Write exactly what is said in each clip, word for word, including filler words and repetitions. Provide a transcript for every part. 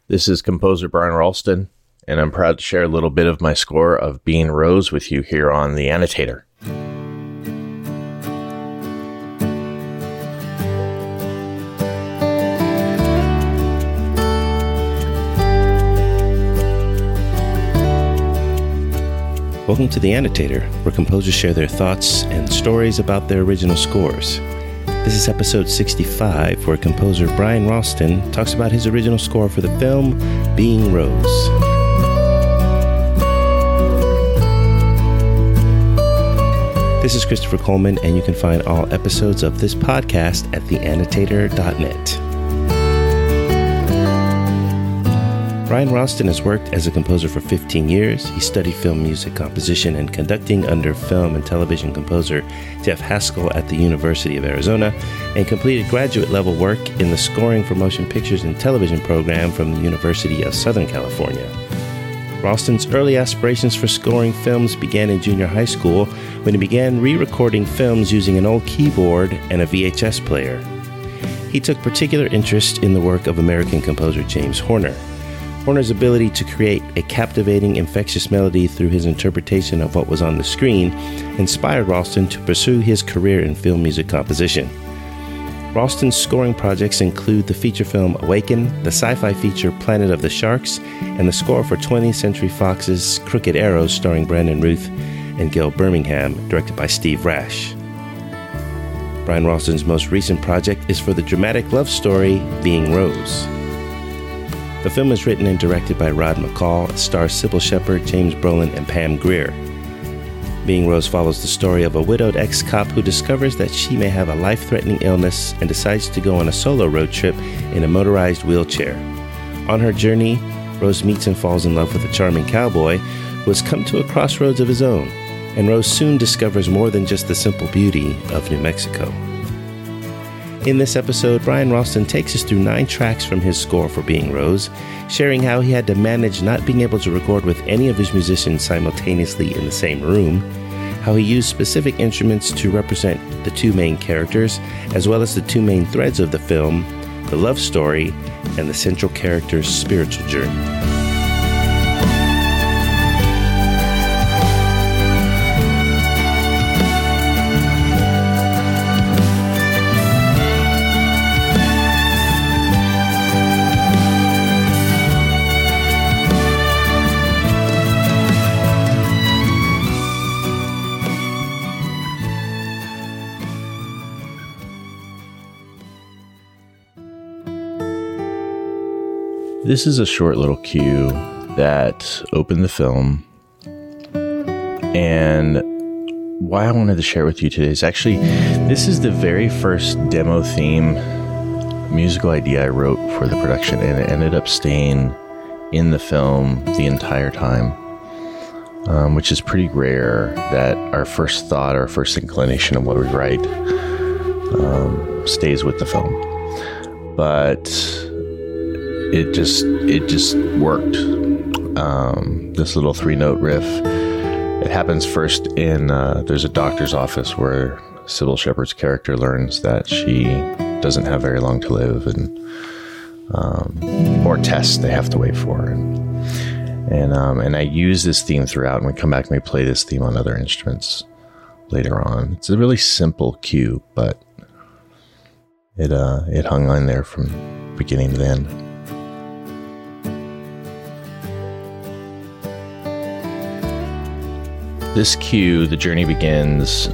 This is composer Brian Ralston, and I'm proud to share a little bit of my score of Being Rose with you here on The Annotator. Welcome to The Annotator, where composers share their thoughts and stories about their original scores. This is episode sixty-five, where composer Brian Ralston talks about his original score for the film Being Rose. This is Christopher Coleman, and you can find all episodes of this podcast at the annotator dot net. Brian Ralston has worked as a composer for fifteen years. He studied film music composition and conducting under film and television composer Jeff Haskell at the University of Arizona, and completed graduate-level work in the Scoring for Motion Pictures and Television program from the University of Southern California. Ralston's early aspirations for scoring films began in junior high school when he began re-recording films using an old keyboard and a V H S player. He took particular interest in the work of American composer James Horner. Horner's ability to create a captivating, infectious melody through his interpretation of what was on the screen inspired Ralston to pursue his career in film music composition. Ralston's scoring projects include the feature film Awaken, the sci-fi feature Planet of the Sharks, and the score for twentieth Century Fox's Crooked Arrow starring Brandon Routh and Gail Birmingham, directed by Steve Rash. Brian Ralston's most recent project is for the dramatic love story Being Rose. The film is written and directed by Rod McCall. It stars Sybil Shepherd, James Brolin, and Pam Grier. Being Rose follows the story of a widowed ex-cop who discovers that she may have a life-threatening illness and decides to go on a solo road trip in a motorized wheelchair. On her journey, Rose meets and falls in love with a charming cowboy who has come to a crossroads of his own, and Rose soon discovers more than just the simple beauty of New Mexico. In this episode, Brian Ralston takes us through nine tracks from his score for Being Rose, sharing how he had to manage not being able to record with any of his musicians simultaneously in the same room, how he used specific instruments to represent the two main characters, as well as the two main threads of the film, the love story, and the central character's spiritual journey. This is a short little cue that opened the film, and why I wanted to share with you today is actually, this is the very first demo theme musical idea I wrote for the production, and it ended up staying in the film the entire time, um, which is pretty rare that our first thought, our first inclination of what we write um, stays with the film. But It just it just worked. Um, this little three-note riff. It happens first in uh, there's a doctor's office where Sybil Shepherd's character learns that she doesn't have very long to live, and um, more tests they have to wait for. And and, um, and I use this theme throughout, and we come back and we play this theme on other instruments later on. It's a really simple cue, but it uh, it hung on there from beginning to the end. This cue, The Journey Begins,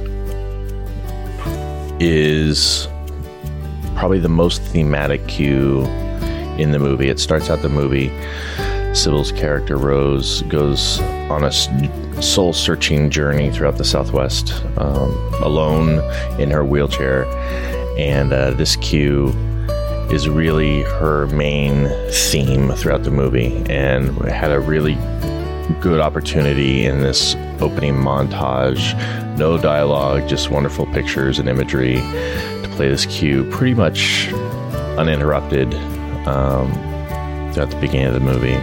is probably the most thematic cue in the movie. It starts out the movie, Sybil's character Rose goes on a soul-searching journey throughout the Southwest, um, alone in her wheelchair, and uh, this cue is really her main theme throughout the movie, and we had a really good opportunity in this opening montage, no dialogue, just wonderful pictures and imagery, to play this cue pretty much uninterrupted um, throughout the beginning of the movie.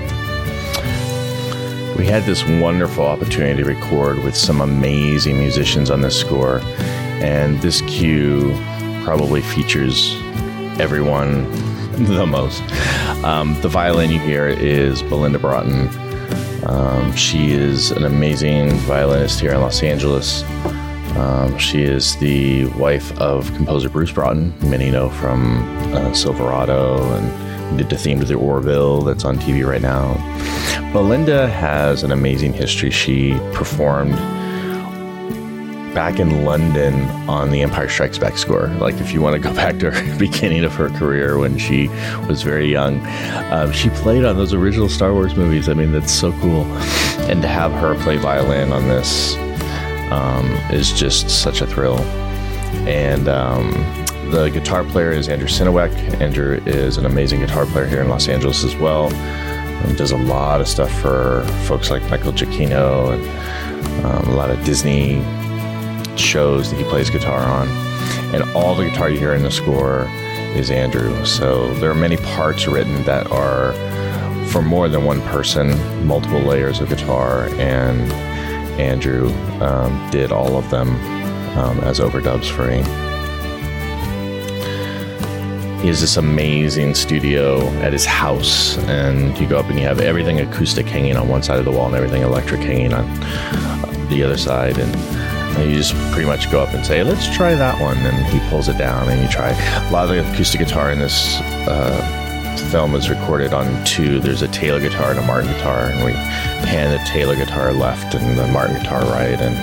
We had this wonderful opportunity to record with some amazing musicians on this score, and this cue probably features everyone the most. Um, the violin you hear is Belinda Broughton. Um, she is an amazing violinist here in Los Angeles. Um, she is the wife of composer Bruce Broughton, who many know from uh, Silverado, and did the theme to the Orville that's on T V right now. Belinda has an amazing history. She performed back in London on the Empire Strikes Back score. Like, if you want to go back to her beginning of her career when she was very young, um, she played on those original Star Wars movies. I mean, that's so cool. And to have her play violin on this um, is just such a thrill. And um, the guitar player is Andrew Sinowek. Andrew is an amazing guitar player here in Los Angeles as well. He does a lot of stuff for folks like Michael Giacchino and um, a lot of Disney shows that he plays guitar on. And all the guitar you hear in the score is Andrew. So there are many parts written that are for more than one person, multiple layers of guitar, and Andrew um, did all of them um, as overdubs for me. He has this amazing studio at his house, and you go up and you have everything acoustic hanging on one side of the wall and everything electric hanging on the other side. And you just pretty much go up and say, let's try that one. And he pulls it down and you try. A lot of the acoustic guitar in this uh, film was recorded on two. There's a Taylor guitar and a Martin guitar. And we pan the Taylor guitar left and the Martin guitar right. And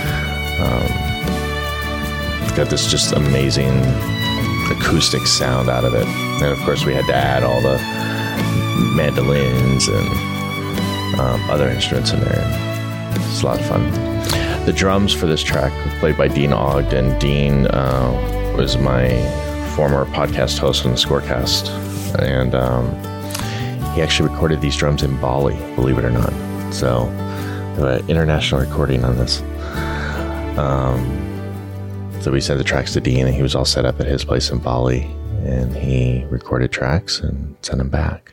um, got this just amazing acoustic sound out of it. And of course we had to add all the mandolins and um, other instruments in there. It's a lot of fun. The drums for this track were played by Dean Ogden. Dean uh, was my former podcast host on the Scorecast, and um, he actually recorded these drums in Bali, believe it or not. So we have an international recording on this. Um, so we sent the tracks to Dean, and he was all set up at his place in Bali, and he recorded tracks and sent them back.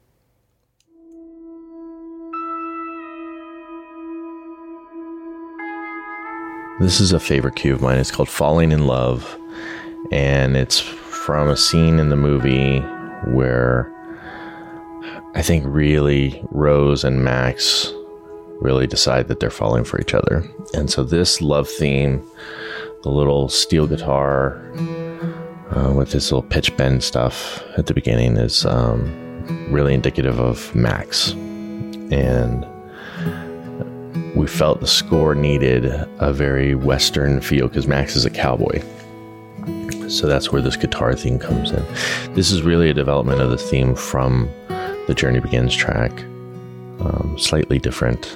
This is a favorite cue of mine. It's called Falling in Love, and it's from a scene in the movie where I think really Rose and Max really decide that they're falling for each other. And so this love theme, the little steel guitar uh, with this little pitch bend stuff at the beginning, is um, really indicative of Max. And we felt the score needed a very Western feel because Max is a cowboy. So that's where this guitar theme comes in. This is really a development of the theme from the Journey Begins track. Um, slightly different.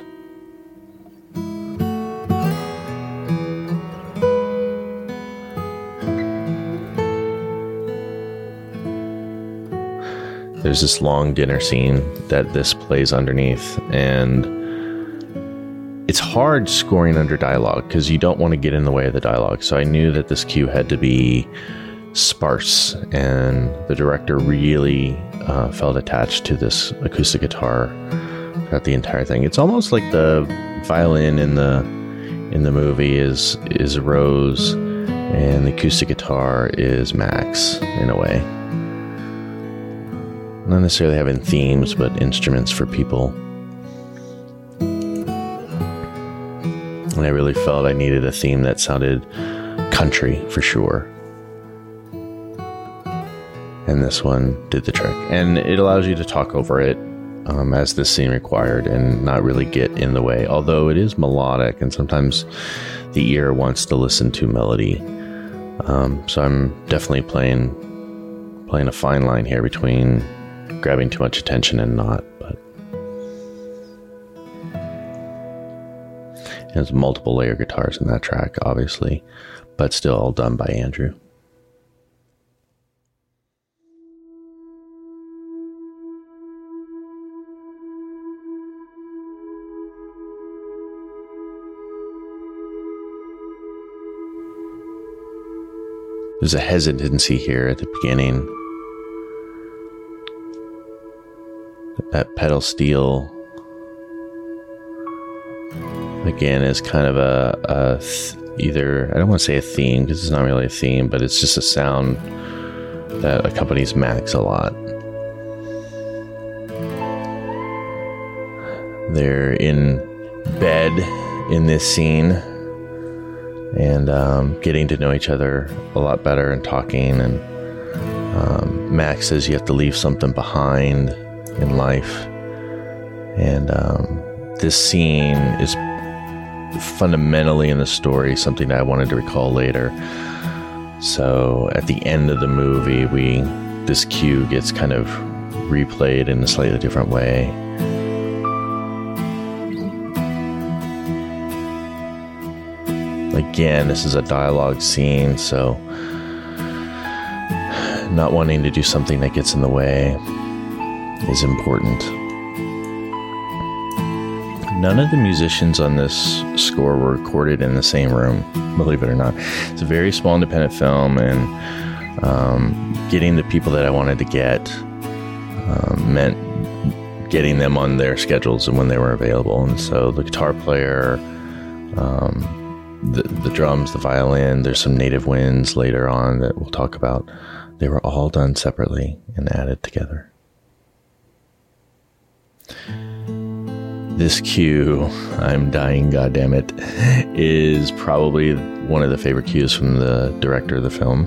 There's this long dinner scene that this plays underneath, and it's hard scoring under dialogue because you don't want to get in the way of the dialogue. So I knew that this cue had to be sparse, and the director really uh, felt attached to this acoustic guitar throughout the entire thing. It's almost like the violin in the in the movie is is Rose, and the acoustic guitar is Max in a way. Not necessarily having themes, but instruments for people. And I really felt I needed a theme that sounded country for sure. And this one did the trick. And it allows you to talk over it um, as this scene required and not really get in the way. Although it is melodic and sometimes the ear wants to listen to melody. Um, so I'm definitely playing, playing a fine line here between grabbing too much attention and not. But there's multiple layer guitars in that track, obviously, but still all done by Andrew. There's a hesitancy here at the beginning. That pedal steel, again, is kind of a, a th- either, I don't want to say a theme because it's not really a theme, but it's just a sound that accompanies Max a lot. They're in bed in this scene and um, getting to know each other a lot better and talking. And um, Max says you have to leave something behind in life. And um, this scene is fundamentally in the story something that I wanted to recall later. So at the end of the movie, we this cue gets kind of replayed in a slightly different way. Again, this is a dialogue scene, so not wanting to do something that gets in the way is important. None of the musicians on this score were recorded in the same room, believe it or not. It's a very small independent film, and um, getting the people that I wanted to get um, meant getting them on their schedules and when they were available. And so the guitar player, um, the, the drums, the violin, there's some native winds later on that we'll talk about. They were all done separately and added together. This cue, I'm dying, goddammit, is probably one of the favorite cues from the director of the film.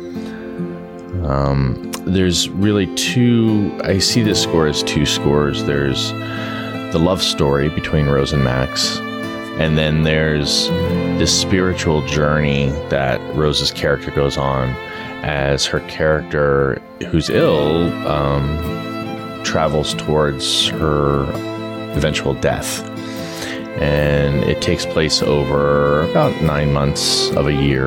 Um, there's really two, I see this score as two scores. There's the love story between Rose and Max, and then there's this spiritual journey that Rose's character goes on as her character, who's ill, um, travels towards her eventual death. And it takes place over about nine months of a year.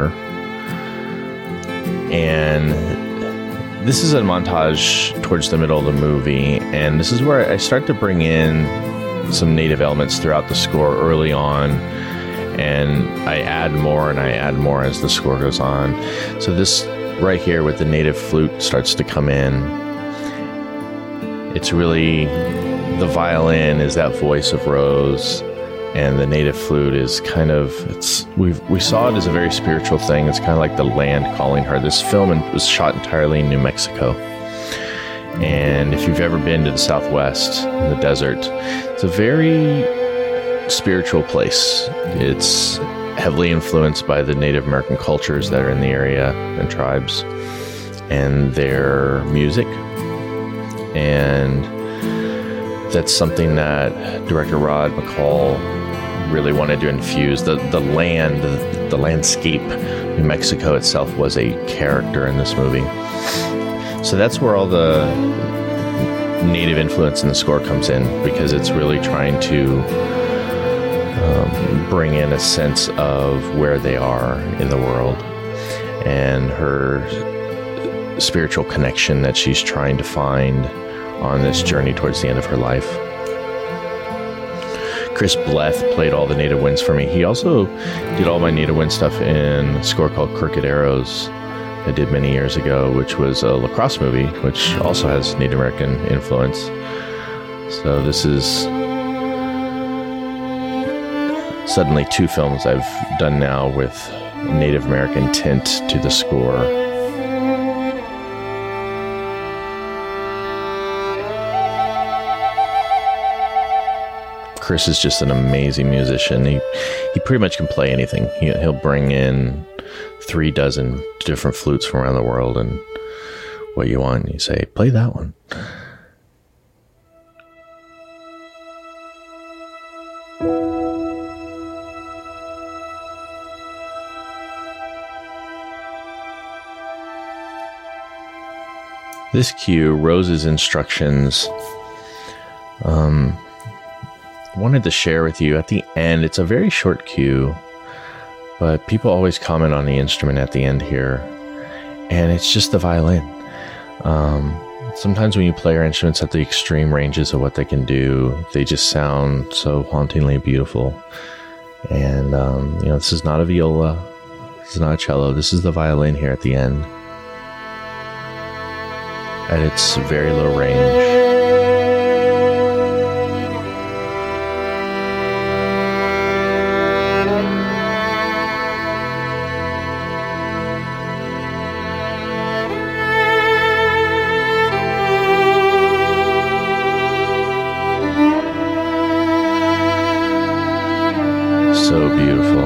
And this is a montage towards the middle of the movie, and this is where I start to bring in some native elements throughout the score early on, and I add more and I add more as the score goes on. So this right here with the native flute starts to come in. It's really, the violin is that voice of Rose, and the native flute is kind of, it's we we saw it as a very spiritual thing. It's kind of like the land calling her. This film was shot entirely in New Mexico. And if you've ever been to the Southwest, in the desert, it's a very spiritual place. It's heavily influenced by the Native American cultures that are in the area and tribes and their music. And that's something that Director Rod McCall really wanted to infuse. The, the land, the, the landscape, New Mexico itself was a character in this movie. So that's where all the native influence in the score comes in, because it's really trying to um, bring in a sense of where they are in the world and her spiritual connection that she's trying to find on this journey towards the end of her life. Chris Bleth played all the native winds for me. He also did all my native wind stuff in a score called Crooked Arrows I did many years ago, which was a lacrosse movie, which also has Native American influence. So this is suddenly two films I've done now with Native American tint to the score. Chris is just an amazing musician. He he pretty much can play anything. He, he'll bring in three dozen different flutes from around the world, and what you want, you say, play that one. This cue, Rose's instructions, um, wanted to share with you at the end. It's a very short cue, but people always comment on the instrument at the end here, and it's just the violin. Um, sometimes when you play our instruments at the extreme ranges of what they can do, they just sound so hauntingly beautiful. And, um, you know, this is not a viola, this is not a cello, this is the violin here at the end, at its very low range. so beautiful.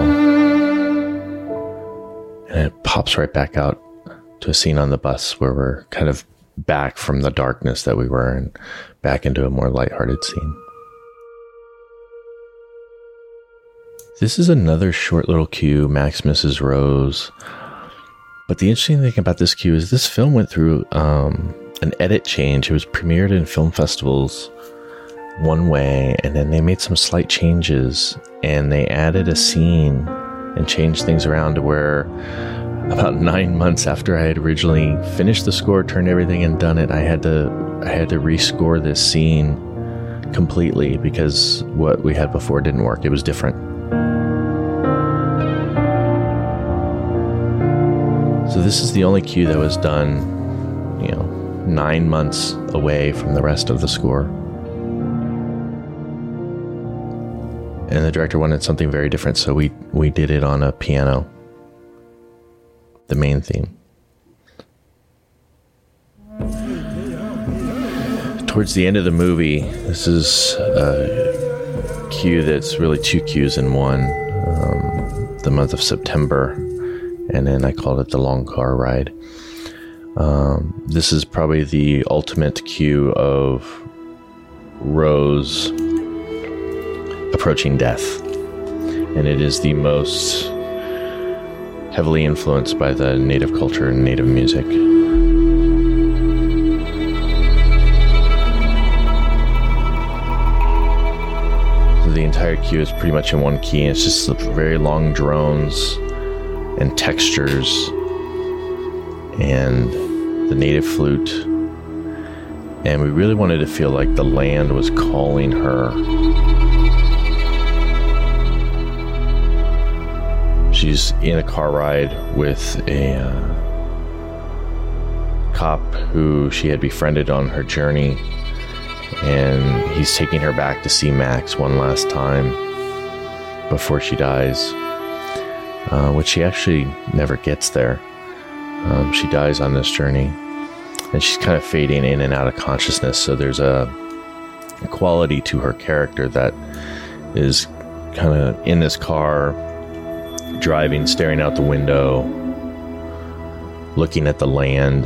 And it pops right back out to a scene on the bus where we're kind of back from the darkness that we were and back into a more lighthearted scene. This is another short little cue, Max Misses Rose. But the interesting thing about this cue is this film went through um, an edit change. It was premiered in film festivals one way, and then they made some slight changes, and they added a scene and changed things around to where about nine months after I had originally finished the score, turned everything and done it, I had to I had to rescore this scene completely because what we had before didn't work. It was different. So this is the only cue that was done, you know, nine months away from the rest of the score. And the director wanted something very different, so we, we did it on a piano, the main theme. Towards the end of the movie, this is a cue that's really two cues in one, um, the month of September. And then I called it the long car ride. Um, this is probably the ultimate cue of Rose approaching death. And it is the most heavily influenced by the native culture and native music. So the entire cue is pretty much in one key. It's just very long drones and textures and the native flute, and we really wanted to feel like the land was calling her. She's in a car ride with a uh, cop who she had befriended on her journey, and he's taking her back to see Max one last time before she dies. Uh, which she actually never gets there. Um, she dies on this journey, and she's kind of fading in and out of consciousness. So there's a, a quality to her character that is kind of in this car, driving, staring out the window, looking at the land.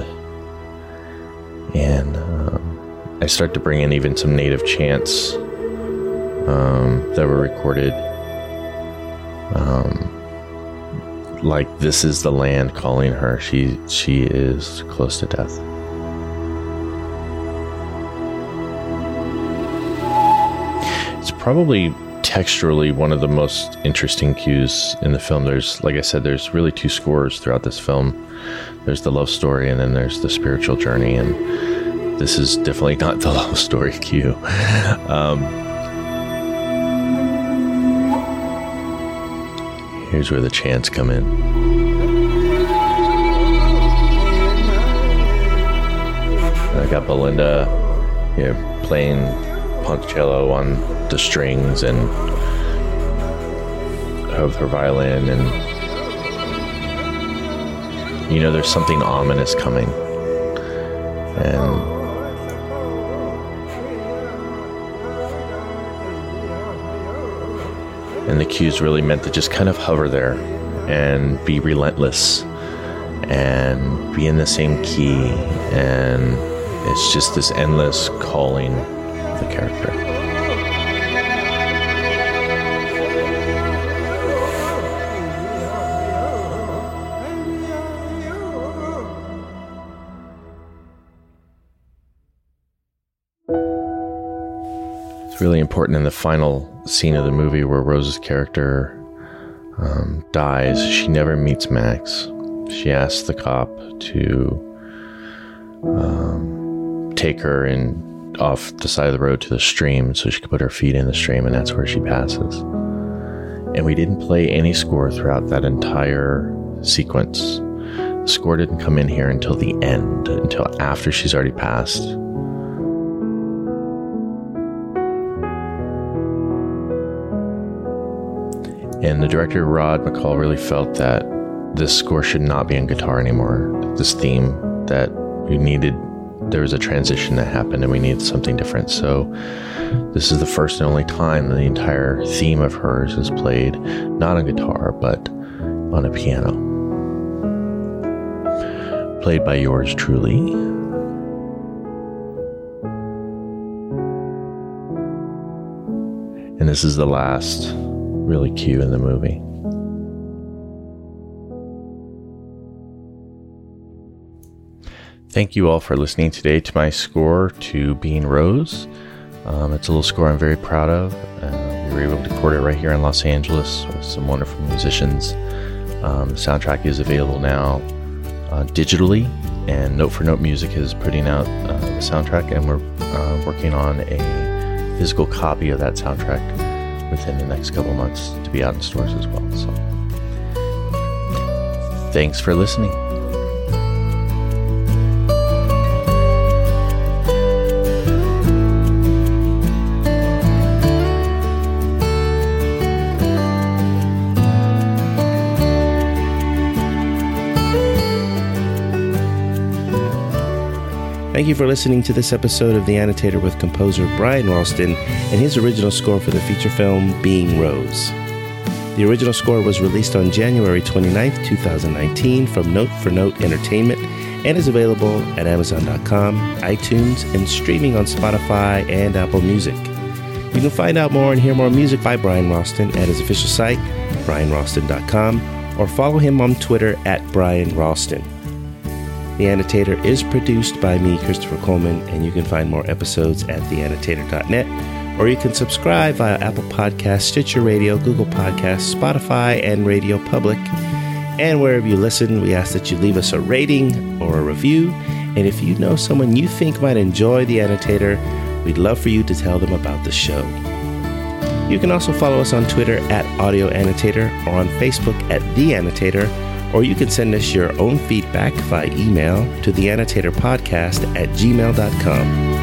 And um, I start to bring in even some native chants um, that were recorded. Um, like this is the land calling her. She she is close to death. It's probably texturally one of the most interesting cues in the film. There's, like I said, there's really two scores throughout this film. There's the love story, and then there's the spiritual journey, and this is definitely not the love story cue. um, Here's where the chants come in. I got Belinda here playing Ponticello on the strings and of her violin, and you know there's something ominous coming. And And the cues really meant to just kind of hover there and be relentless and be in the same key. And it's just this endless calling of the character. It's really important in the final scene of the movie where Rose's character um, dies. She never meets Max. She asks the cop to um, take her and off the side of the road to the stream so she could put her feet in the stream, and that's where she passes. And we didn't play any score throughout that entire sequence. The score didn't come in here until the end, until after she's already passed. And the director, Rod McCall, really felt that this score should not be on guitar anymore. This theme, that we needed there was a transition that happened and we needed something different. So this is the first and only time the entire theme of hers is played, not on guitar, but on a piano. Played by yours truly. And this is the last really cue in the movie. Thank you all for listening today to my score to Being Rose. Um, it's a little score I'm very proud of. Uh, we were able to record it right here in Los Angeles with some wonderful musicians. Um, the soundtrack is available now uh, digitally, and Note for Note Music is putting out uh, the soundtrack, and we're uh, working on a physical copy of that soundtrack within the next couple months to be out in stores as well. So, thanks for listening. Thank you for listening to this episode of The Annotator with composer Brian Ralston and his original score for the feature film Being Rose. The original score was released on January twenty-ninth, twenty nineteen from Note for Note Entertainment and is available at Amazon dot com, iTunes, and streaming on Spotify and Apple Music. You can find out more and hear more music by Brian Ralston at his official site, brian ralston dot com, or follow him on Twitter at Brian Ralston. The Annotator is produced by me, Christopher Coleman, and you can find more episodes at the annotator dot net, or you can subscribe via Apple Podcasts, Stitcher Radio, Google Podcasts, Spotify, and Radio Public. And wherever you listen, we ask that you leave us a rating or a review. And if you know someone you think might enjoy The Annotator, we'd love for you to tell them about the show. You can also follow us on Twitter at Audio Annotator or on Facebook at The Annotator, or you can send us your own feedback via email to the annotator podcast at gmail dot com.